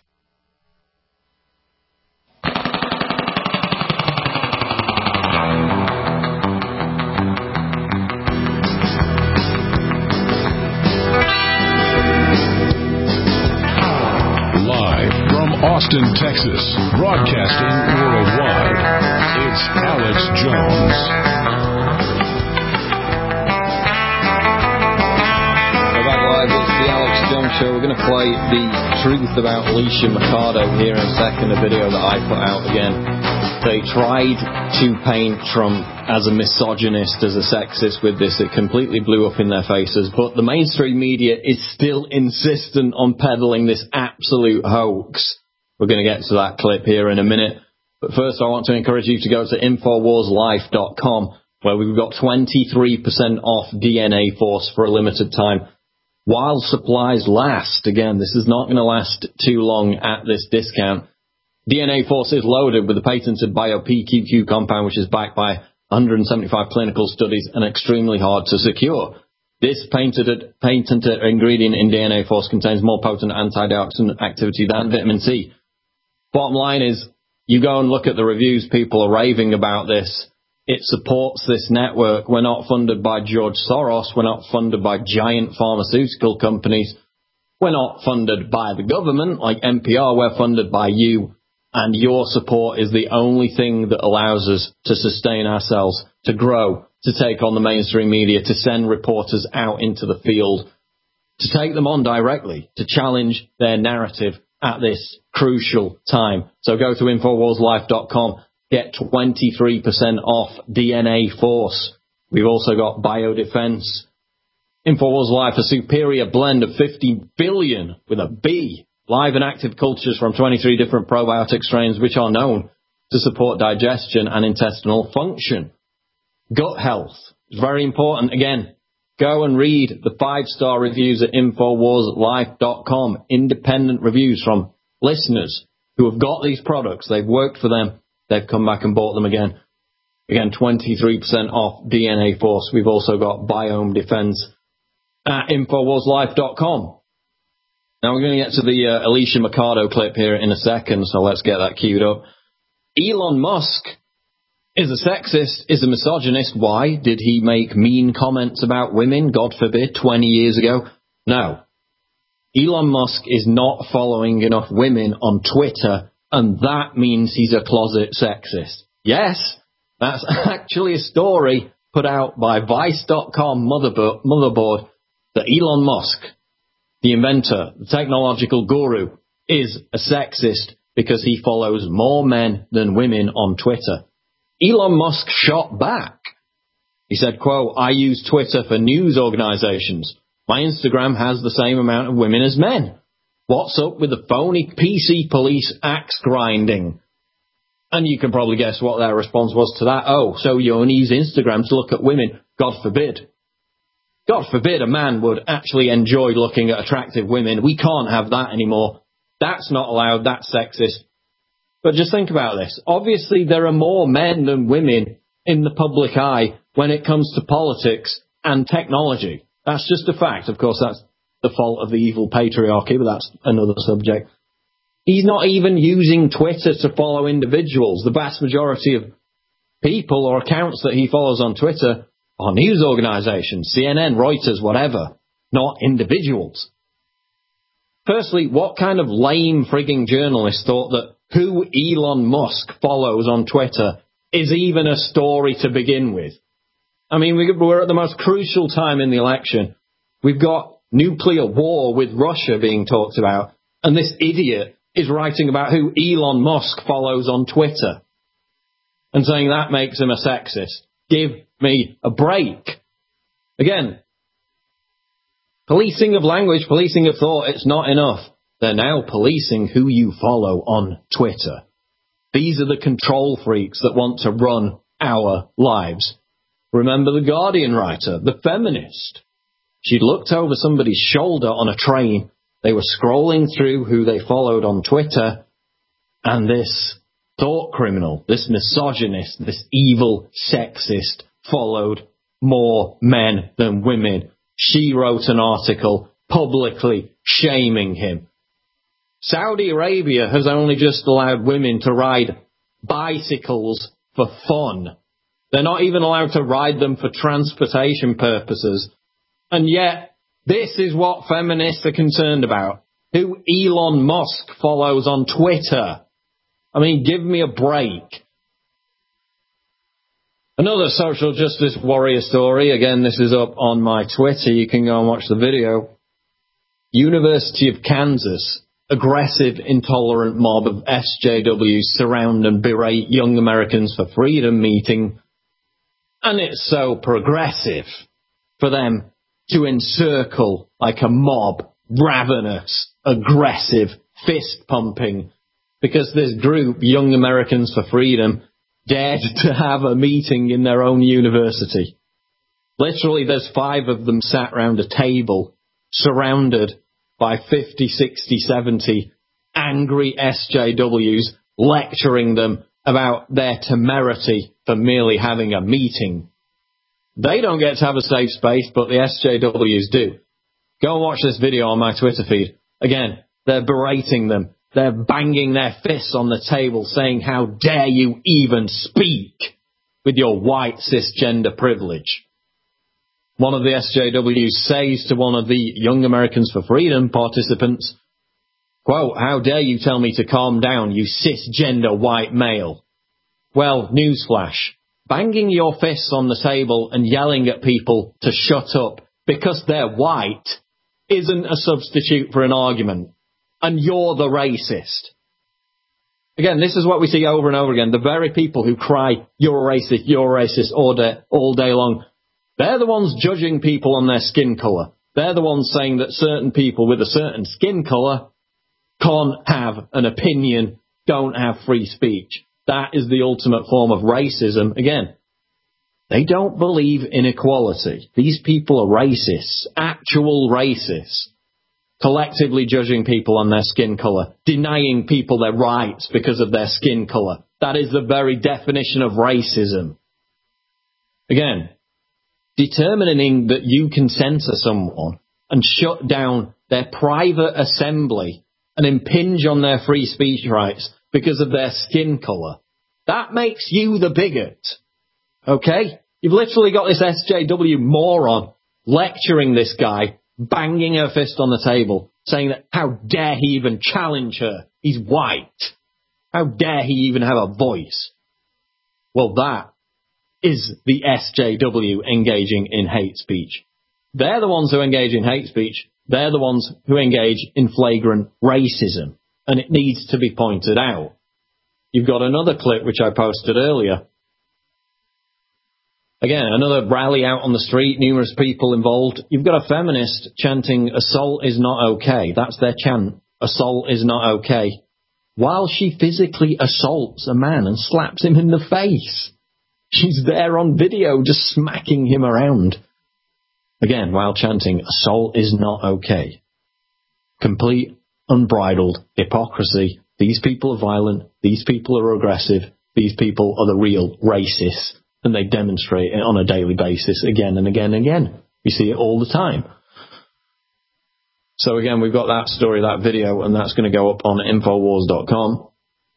Austin, Texas, broadcasting worldwide. It's Alex Jones. We're back live. It's the Alex Jones Show. We're going to play the truth about Alicia Mercado here in a second, a video that I put out again. They tried to paint Trump as a misogynist, as a sexist with this. It completely blew up in their faces. But the mainstream media is still insistent on peddling this absolute hoax. We're going to get to that clip here in a minute. But first, I want to encourage you to go to infowars life dot com, where we've got twenty-three percent off D N A Force for a limited time, while supplies last. Again, this is not going to last too long at this discount. D N A Force is loaded with the patented Bio-P Q Q compound, which is backed by one hundred seventy-five clinical studies and extremely hard to secure. This patented, patented ingredient in D N A Force contains more potent antioxidant activity than vitamin C. Bottom line is, you go and look at the reviews, people are raving about this. It supports this network. We're not funded by George Soros. We're not funded by giant pharmaceutical companies. We're not funded by the government like N P R. We're funded by you. And your support is the only thing that allows us to sustain ourselves, to grow, to take on the mainstream media, to send reporters out into the field, to take them on directly, to challenge their narrative at this crucial time. So go to Infowars Life dot com. Get twenty-three percent off D N A Force. We've also got Biodefense. Infowars Life, a superior blend of fifty billion with a B, live and active cultures from twenty-three different probiotic strains which are known to support digestion and intestinal function. Gut health is very important. Again, go and read the five-star reviews at Infowars Life dot com. Independent reviews from listeners who have got these products. They've worked for them. They've come back and bought them again. Again, twenty-three percent off D N A Force. We've also got Biome Defense at Infowars Life dot com. Now we're going to get to the uh, Alicia Mercado clip here in a second, so let's get that queued up. Elon Musk is a sexist, is a misogynist. Why? Did he make mean comments about women, God forbid, twenty years ago? No. Elon Musk is not following enough women on Twitter, and that means he's a closet sexist. Yes, that's actually a story put out by Vice dot com motherboard, motherboard that Elon Musk, the inventor, the technological guru, is a sexist because he follows more men than women on Twitter. Elon Musk shot back. He said, quote, I use Twitter for news organizations. My Instagram has the same amount of women as men. What's up with the phony P C police axe grinding? And you can probably guess what their response was to that. Oh, so you only use Instagram to look at women. God forbid. God forbid a man would actually enjoy looking at attractive women. We can't have that anymore. That's not allowed. That's sexist. But just think about this. Obviously, there are more men than women in the public eye when it comes to politics and technology. That's just a fact. Of course, that's the fault of the evil patriarchy, but that's another subject. He's not even using Twitter to follow individuals. The vast majority of people or accounts that he follows on Twitter are news organizations, C N N, Reuters, whatever, not individuals. Firstly, what kind of lame frigging journalist thought that who Elon Musk follows on Twitter is even a story to begin with? I mean, we're at the most crucial time in the election. We've got nuclear war with Russia being talked about, and this idiot is writing about who Elon Musk follows on Twitter and saying that makes him a sexist. Give me a break. Again, policing of language, policing of thought, it's not enough. They're now policing who you follow on Twitter. These are the control freaks that want to run our lives. Remember the Guardian writer, the feminist. She'd looked over somebody's shoulder on a train. They were scrolling through who they followed on Twitter, and this thought criminal, this misogynist, this evil sexist followed more men than women. She wrote an article publicly shaming him. Saudi Arabia has only just allowed women to ride bicycles for fun. They're not even allowed to ride them for transportation purposes. And yet, this is what feminists are concerned about. Who Elon Musk follows on Twitter. I mean, give me a break. Another social justice warrior story. Again, this is up on my Twitter. You can go and watch the video. University of Kansas. Aggressive, intolerant mob of S J Ws surround and berate young Americans for Freedom meeting. And it's so progressive for them to encircle like a mob, ravenous, aggressive, fist-pumping, because this group, Young Americans for Freedom, dared to have a meeting in their own university. Literally, there's five of them sat round a table, surrounded by fifty, sixty, seventy angry S J Ws, lecturing them about their temerity for merely having a meeting. They don't get to have a safe space, but the S J Ws do. Go and watch this video on my Twitter feed. Again, they're berating them. They're banging their fists on the table saying, how dare you even speak with your white cisgender privilege. One of the S J Ws says to one of the Young Americans for Freedom participants, quote, how dare you tell me to calm down, you cisgender white male. Well, newsflash, banging your fists on the table and yelling at people to shut up because they're white isn't a substitute for an argument. And you're the racist. Again, this is what we see over and over again. The very people who cry, you're a racist, you're a racist all day, all day long, they're the ones judging people on their skin colour. They're the ones saying that certain people with a certain skin colour can't have an opinion, don't have free speech. That is the ultimate form of racism. Again, they don't believe in equality. These people are racists, actual racists. Collectively judging people on their skin colour, denying people their rights because of their skin colour. That is the very definition of racism. Again, determining that you can censor someone and shut down their private assembly and impinge on their free speech rights because of their skin colour, that makes you the bigot. Okay? You've literally got this S J W moron lecturing this guy, banging her fist on the table, saying that how dare he even challenge her? He's white. How dare he even have a voice? Well, that is the S J W engaging in hate speech. They're the ones who engage in hate speech. They're the ones who engage in flagrant racism. And it needs to be pointed out. You've got another clip which I posted earlier. Again, another rally out on the street, numerous people involved. You've got a feminist chanting, assault is not okay. That's their chant. Assault is not okay. While she physically assaults a man and slaps him in the face. She's there on video just smacking him around. Again, while chanting, assault is not okay. Complete, unbridled hypocrisy. These people are violent. These people are aggressive. These people are the real racists. And they demonstrate it on a daily basis again and again and again. We see it all the time. So again, we've got that story, that video, and that's going to go up on Infowars dot com.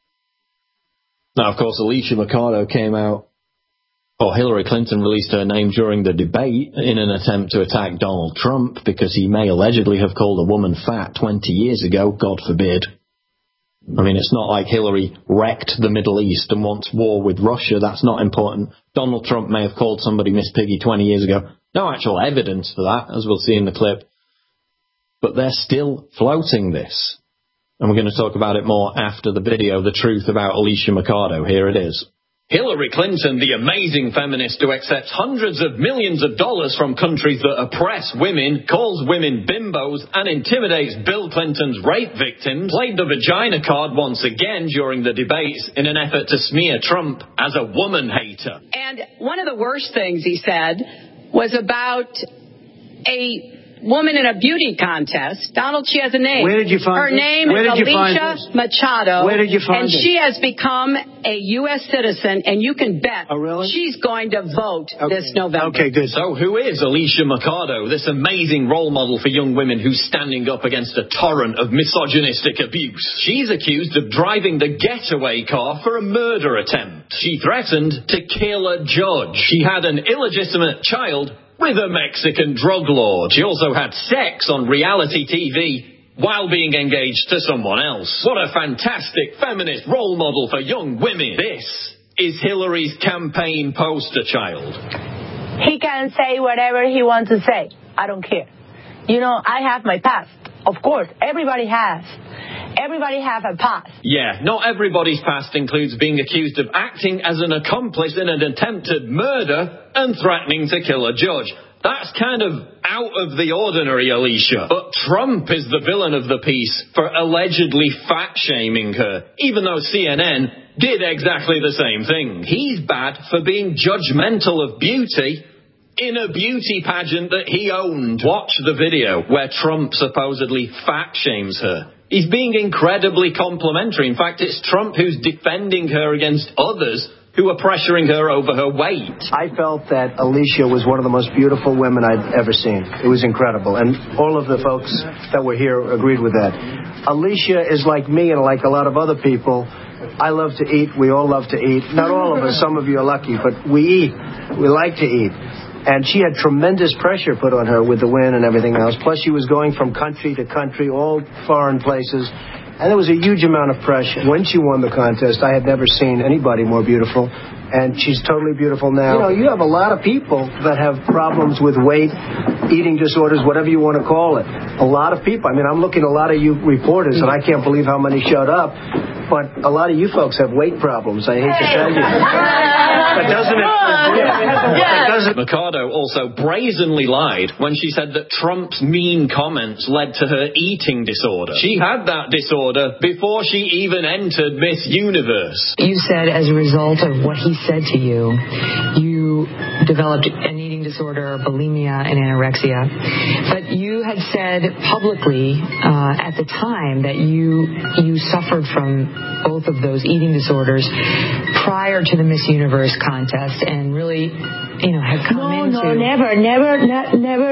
Now, of course, Alicia Mercado came out, or Hillary Clinton released her name during the debate in an attempt to attack Donald Trump because he may allegedly have called a woman fat twenty years ago, God forbid. I mean, it's not like Hillary wrecked the Middle East and wants war with Russia. That's not important. Donald Trump may have called somebody Miss Piggy twenty years ago. No actual evidence for that, as we'll see in the clip. But they're still floating this. And we're going to talk about it more after the video, the truth about Alicia Mercado. Here it is. Hillary Clinton, the amazing feminist who accepts hundreds of millions of dollars from countries that oppress women, calls women bimbos, and intimidates Bill Clinton's rape victims, played the vagina card once again during the debates in an effort to smear Trump as a woman hater. And one of the worst things he said was about a woman in a beauty contest. Donald, she has a name. Where did you find Her this? name Where is did you find Alicia this? Machado. Where did you find And this? she has become a U S citizen, and you can bet oh, really? she's going to vote okay. this November. Okay, good. So who is Alicia Mercado, this amazing role model for young women who's standing up against a torrent of misogynistic abuse? She's accused of driving the getaway car for a murder attempt. She threatened to kill a judge. She had an illegitimate child with a Mexican drug lord. She also had sex on reality T V while being engaged to someone else. What a fantastic feminist role model for young women. This is Hillary's campaign poster child. He can say whatever he wants to say. I don't care. You know, I have my past. Of course, everybody has. Everybody has a past. Yeah, not everybody's past includes being accused of acting as an accomplice in an attempted murder and threatening to kill a judge. That's kind of out of the ordinary, Alicia. But Trump is the villain of the piece for allegedly fat-shaming her, even though C N N did exactly the same thing. He's bad for being judgmental of beauty in a beauty pageant that he owned. Watch the video where Trump supposedly fat-shames her. He's being incredibly complimentary. In fact, it's Trump who's defending her against others who were pressuring her over her weight. I felt that Alicia was one of the most beautiful women I'd ever seen. It was incredible. And all of the folks that were here agreed with that. Alicia is like me and like a lot of other people. I love to eat. We all love to eat. Not all of us. Some of you are lucky, but we eat. We like to eat. And she had tremendous pressure put on her with the win and everything else. Plus, she was going from country to country, all foreign places. And there was a huge amount of pressure. When she won the contest, I had never seen anybody more beautiful. And she's totally beautiful now. You know, you have a lot of people that have problems with weight, eating disorders, whatever you want to call it. A lot of people. I mean, I'm looking at a lot of you reporters, and I can't believe how many showed up. But a lot of you folks have weight problems, I hate to tell you. But doesn't it... Yeah. Doesn't... Mercado also brazenly lied when she said that Trump's mean comments led to her eating disorder. She had that disorder before she even entered Miss Universe. You said as a result of what he said to you, you developed an eating disorder, bulimia, and anorexia. But you had said publicly uh, at the time that you you suffered from both of those eating disorders prior to the Miss Universe contest, and really, you know, had come no, into... No, no, never, never, ne- never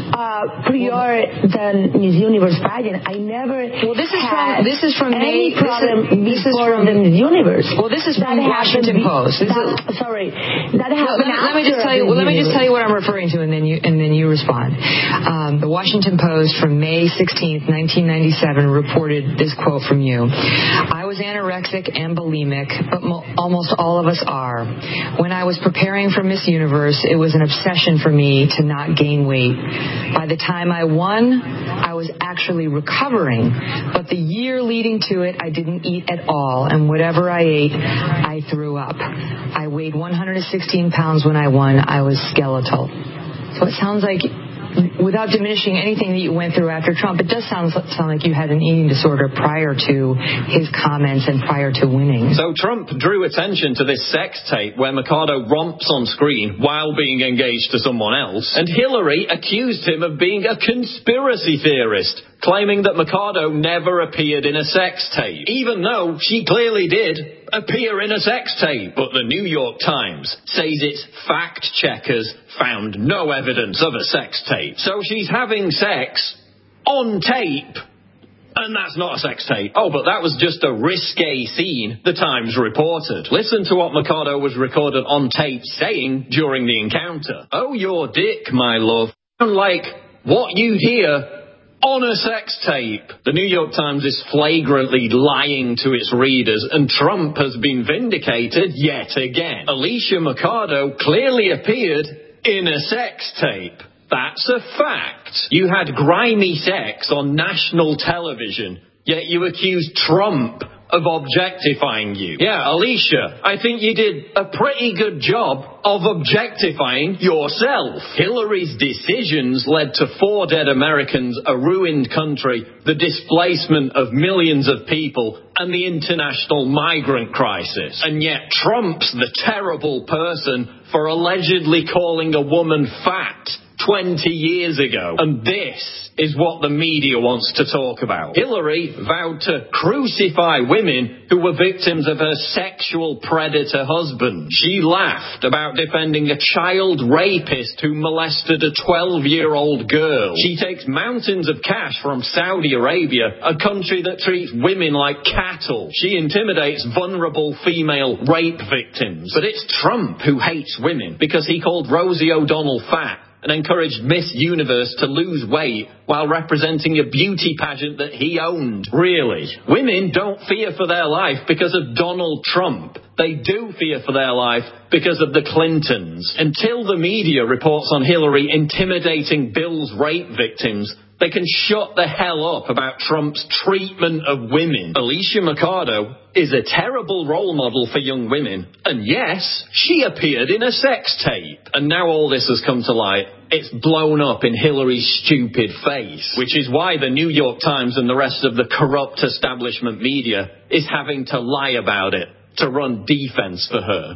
uh, prior than Miss Universe pageant. I never Well, this is had from... This is from any May... problem This is, this is before from the Miss Universe. Well, this is from that the Washington happened, Post. This that, is, sorry. That happened well, let, me, let me just tell you. Well, let me just tell you what I'm referring to, and then you and then you respond. Um, the Washington Post from May sixteenth, nineteen ninety-seven, reported this quote from you. I was anorexic and bulimic, but mo- almost all of us are. When I was preparing for Miss Universe, it was an obsession for me to not gain weight. By the time I won, I was actually recovering, but the year leading to it, I didn't eat at all, and whatever I ate, I threw up. I weighed one hundred sixteen pounds when I won. I was skeletal. So it sounds like, without diminishing anything that you went through after Trump, it does sound, sound like you had an eating disorder prior to his comments and prior to winning. So Trump drew attention to this sex tape where Mercado romps on screen while being engaged to someone else, and Hillary accused him of being a conspiracy theorist, claiming that Mercado never appeared in a sex tape, even though she clearly did appear in a sex tape. But the New York Times says its fact checkers found no evidence of a sex tape. So she's having sex on tape, and that's not a sex tape. Oh, but that was just a risque scene, the Times reported. Listen to what Mercado was recorded on tape saying during the encounter. Oh, your dick, my love. Like what you hear on a sex tape. The New York Times is flagrantly lying to its readers, and Trump has been vindicated yet again. Alicia Mercado clearly appeared in a sex tape. That's a fact. You had grimy sex on national television, yet you accused Trump of objectifying you. Yeah, Alicia, I think you did a pretty good job of objectifying yourself. Hillary's decisions led to four dead Americans, a ruined country, the displacement of millions of people, and the international migrant crisis. And yet Trump's the terrible person for allegedly calling a woman fat twenty years ago. And this is what the media wants to talk about. Hillary vowed to crucify women who were victims of her sexual predator husband. She laughed about defending a child rapist who molested a twelve-year-old girl. She takes mountains of cash from Saudi Arabia, a country that treats women like cattle. She intimidates vulnerable female rape victims. But it's Trump who hates women because he called Rosie O'Donnell fat and encouraged Miss Universe to lose weight while representing a beauty pageant that he owned. Really? Women don't fear for their life because of Donald Trump. They do fear for their life because of the Clintons. Until the media reports on Hillary intimidating Bill's rape victims, they can shut the hell up about Trump's treatment of women. Alicia Mercado is a terrible role model for young women. And yes, she appeared in a sex tape. And now all this has come to light. It's blown up in Hillary's stupid face, which is why the New York Times and the rest of the corrupt establishment media is having to lie about it to run defense for her.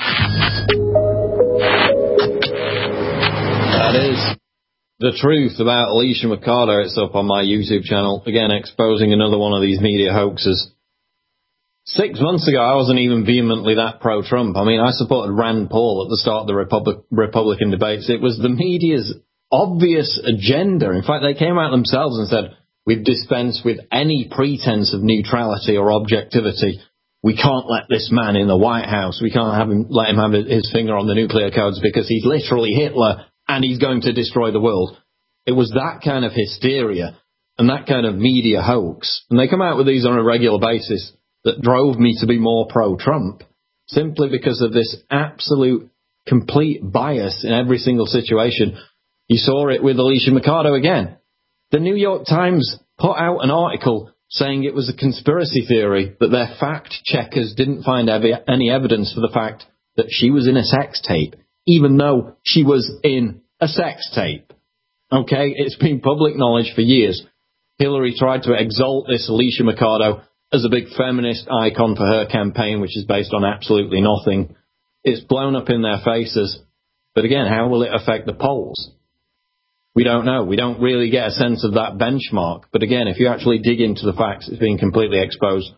That is the truth about Alicia Mercado. It's up on my YouTube channel. Again, exposing another one of these media hoaxes. Six months ago, I wasn't even vehemently that pro-Trump. I mean, I supported Rand Paul at the start of the Republic, Republican debates. It was the media's obvious agenda. In fact, they came out themselves and said, we've dispensed with any pretense of neutrality or objectivity. We can't let this man in the White House. We can't have him, let him have his finger on the nuclear codes because he's literally Hitler and he's going to destroy the world. It was that kind of hysteria and that kind of media hoax. And they come out with these on a regular basis that drove me to be more pro-Trump simply because of this absolute complete bias in every single situation. You saw it with Alicia Mercado again. The New York Times put out an article saying it was a conspiracy theory that their fact checkers didn't find ev- any evidence for the fact that she was in a sex tape, even though she was in a sex tape. Okay, it's been public knowledge for years. Hillary tried to exalt this Alicia Mercado as a big feminist icon for her campaign, which is based on absolutely nothing. It's blown up in their faces. But again, how will it affect the polls? We don't know. We don't really get a sense of that benchmark. But again, if you actually dig into the facts, it's being completely exposed.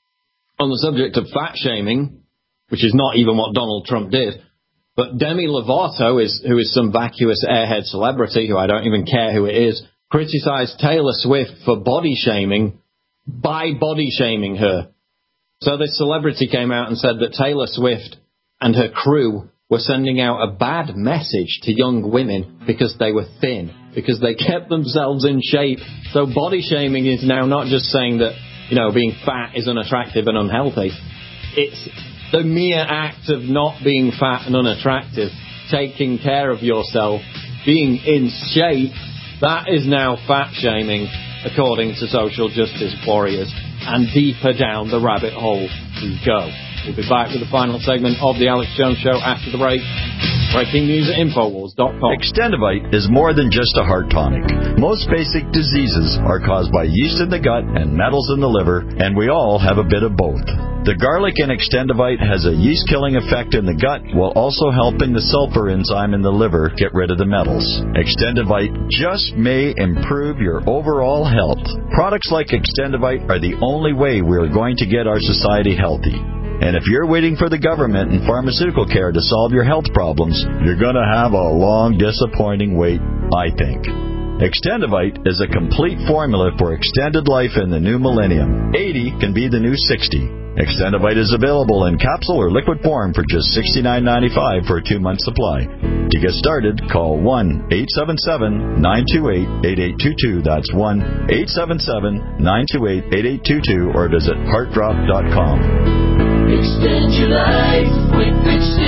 On the subject of fat shaming, which is not even what Donald Trump did, but Demi Lovato, is, who is some vacuous airhead celebrity, who I don't even care who it is, criticized Taylor Swift for body shaming by body shaming her. So this celebrity came out and said that Taylor Swift and her crew were sending out a bad message to young women because they were thin, because they kept themselves in shape. So body shaming is now not just saying that, you know, being fat is unattractive and unhealthy. It's the mere act of not being fat and unattractive, taking care of yourself, being in shape. That is now fat shaming, according to social justice warriors. And deeper down the rabbit hole we go. We'll be back with the final segment of the Alex Jones Show after the break. Breaking news at Infowars dot com. Extendivite is more than just a heart tonic. Most basic diseases are caused by yeast in the gut and metals in the liver, and we all have a bit of both. The garlic in Extendivite has a yeast-killing effect in the gut while also helping the sulfur enzyme in the liver get rid of the metals. Extendivite just may improve your overall health. Products like Extendivite are the only way we are going to get our society healthy. And if you're waiting for the government and pharmaceutical care to solve your health problems, you're going to have a long, disappointing wait, I think. Extendivite is a complete formula for extended life in the new millennium. eighty can be the new sixty. Extendivite is available in capsule or liquid form for just sixty-nine ninety-five for a two-month supply. To get started, call one eight seven seven, nine two eight, eight eight two two. That's one eight seven seven, nine two eight, eight eight two two or visit heart drop dot com. Extend your life with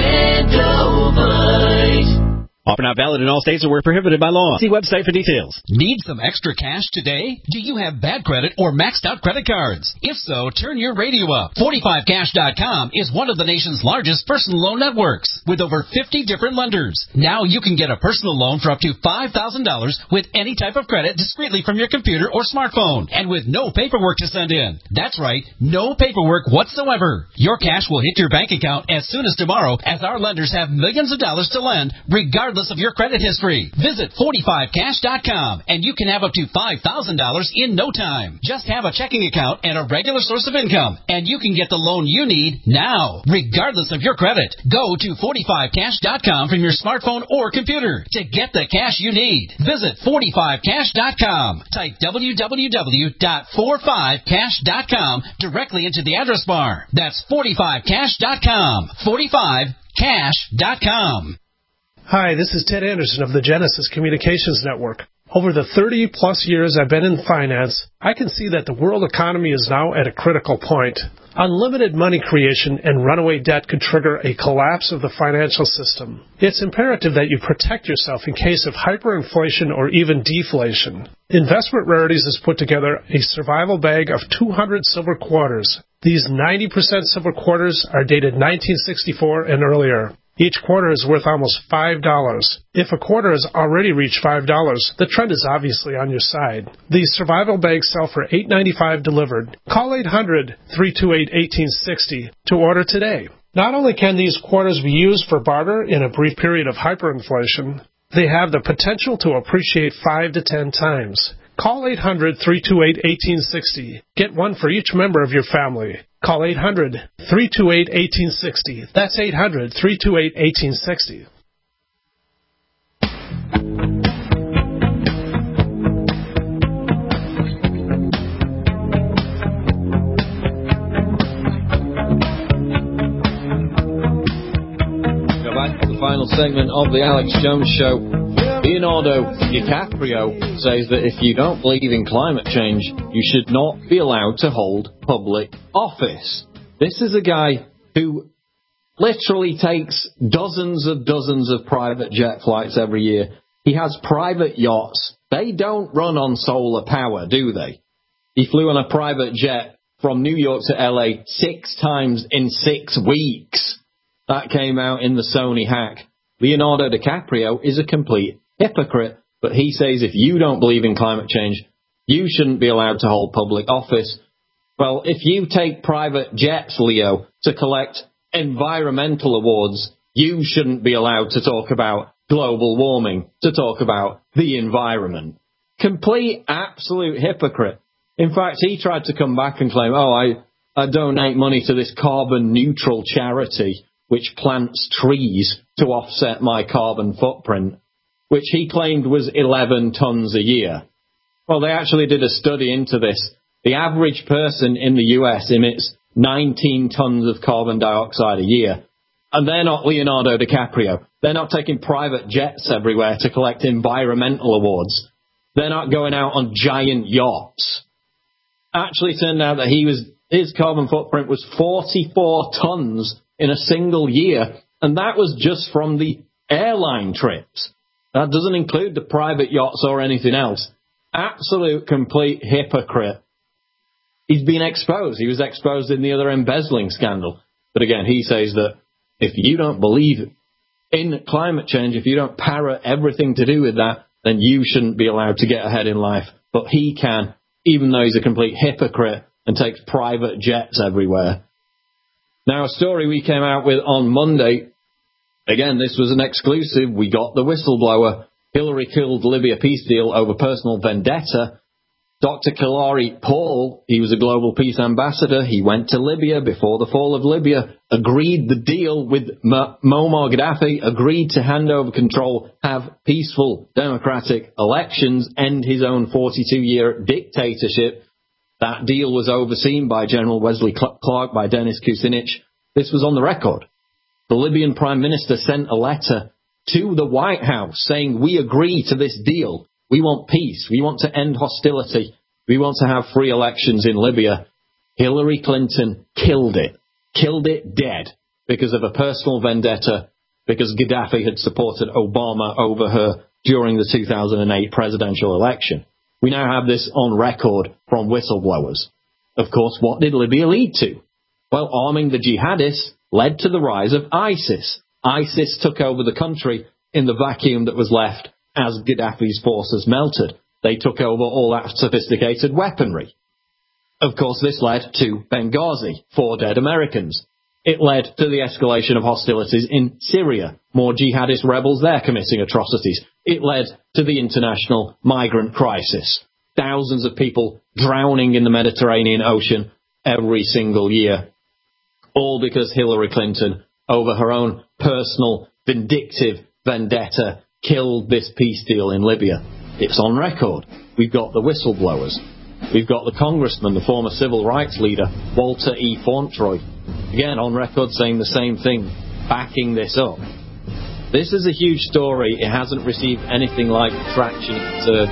Extendivite. Offer not valid in all states or were prohibited by law. See website for details. Need some extra cash today? Do you have bad credit or maxed out credit cards? If so, turn your radio up. forty-five cash dot com is one of the nation's largest personal loan networks with over fifty different lenders. Now you can get a personal loan for up to five thousand dollars with any type of credit discreetly from your computer or smartphone and with no paperwork to send in. That's right, no paperwork whatsoever. Your cash will hit your bank account as soon as tomorrow, as our lenders have millions of dollars to lend regardless of your credit history. Visit forty-five cash dot com and you can have up to five thousand dollars in no time. Just have a checking account and a regular source of income and you can get the loan you need now, regardless of your credit. Go to forty-five cash dot com from your smartphone or computer to get the cash you need. Visit forty-five cash dot com. Type w w w dot forty-five cash dot com directly into the address bar. That's forty-five cash dot com. forty-five cash dot com. Hi, this is Ted Anderson of the Genesis Communications Network. Over the thirty-plus years I've been in finance, I can see that the world economy is now at a critical point. Unlimited money creation and runaway debt could trigger a collapse of the financial system. It's imperative that you protect yourself in case of hyperinflation or even deflation. Investment Rarities has put together a survival bag of two hundred silver quarters. These ninety percent silver quarters are dated nineteen sixty-four and earlier. Each quarter is worth almost five dollars. If a quarter has already reached five dollars, the trend is obviously on your side. These survival bags sell for eight ninety-five delivered. Call eight hundred, three two eight, one eight six zero to order today. Not only can these quarters be used for barter in a brief period of hyperinflation, they have the potential to appreciate five to ten times. Call eight hundred, three two eight, one eight six zero. Get one for each member of your family. Call eight hundred, three two eight, one eight six zero. That's eight hundred, three two eight, one eight six zero. Go back to the final segment of the Alex Jones Show. Leonardo DiCaprio says that if you don't believe in climate change, you should not be allowed to hold public office. This is a guy who literally takes dozens of dozens of private jet flights every year. He has private yachts. They don't run on solar power, do they? He flew on a private jet from New York to L A six times in six weeks. That came out in the Sony hack. Leonardo DiCaprio is a complete hypocrite, but he says if you don't believe in climate change, you shouldn't be allowed to hold public office. Well, if you take private jets, Leo, to collect environmental awards, you shouldn't be allowed to talk about global warming, to talk about the environment. Complete, absolute hypocrite. In fact, he tried to come back and claim, oh, I, I donate money to this carbon neutral charity which plants trees to offset my carbon footprint, which he claimed was eleven tons a year. Well, they actually did a study into this. The average person in the U S emits nineteen tons of carbon dioxide a year. And they're not Leonardo DiCaprio. They're not taking private jets everywhere to collect environmental awards. They're not going out on giant yachts. Actually turned out that he was, his carbon footprint was forty-four tons in a single year. And that was just from the airline trips. That doesn't include the private yachts or anything else. Absolute, complete hypocrite. He's been exposed. He was exposed in the other embezzling scandal. But again, he says that if you don't believe in climate change, if you don't parrot everything to do with that, then you shouldn't be allowed to get ahead in life. But he can, even though he's a complete hypocrite and takes private jets everywhere. Now, a story we came out with on Monday. Again, this was an exclusive. We got the whistleblower. Hillary killed Libya peace deal over personal vendetta. Doctor Kilari Paul, he was a global peace ambassador. He went to Libya before the fall of Libya, agreed the deal with M- Muammar Gaddafi, agreed to hand over control, have peaceful democratic elections, end his own forty-two-year dictatorship. That deal was overseen by General Wesley Clark, by Denis Kucinich. This was on the record. The Libyan Prime Minister sent a letter to the White House saying, we agree to this deal. We want peace. We want to end hostility. We want to have free elections in Libya. Hillary Clinton killed it. Killed it dead because of a personal vendetta, because Gaddafi had supported Obama over her during the two thousand eight presidential election. We now have this on record from whistleblowers. Of course, what did Libya lead to? Well, arming the jihadists led to the rise of ISIS. ISIS took over the country in the vacuum that was left as Gaddafi's forces melted. They took over all that sophisticated weaponry. Of course, this led to Benghazi, four dead Americans. It led to the escalation of hostilities in Syria, more jihadist rebels there committing atrocities. It led to the international migrant crisis. Thousands of people drowning in the Mediterranean Ocean every single year. All because Hillary Clinton, over her own personal vindictive vendetta, killed this peace deal in Libya. It's on record. We've got the whistleblowers. We've got the congressman, the former civil rights leader, Walter E. Fauntroy, again on record saying the same thing, backing this up. This is a huge story. It hasn't received anything like traction it deserves.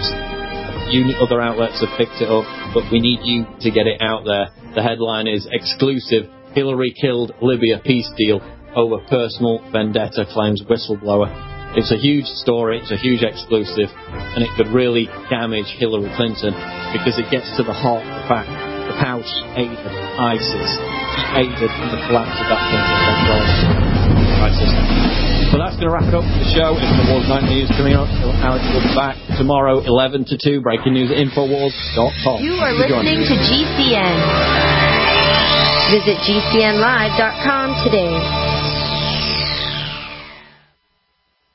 A few other outlets have picked it up, but we need you to get it out there. The headline is exclusive. Hillary killed Libya peace deal over personal vendetta, claims whistleblower. It's a huge story, it's a huge exclusive, and it could really damage Hillary Clinton because it gets to the heart of the fact of how she aided ISIS. She aided in the collapse of that ISIS. So that's going to wrap it up for the show. Infowars night news coming up. Alex will be back tomorrow, eleven to two. Breaking news at Infowars dot com. You are listening to G C N. Visit G C N live dot com today.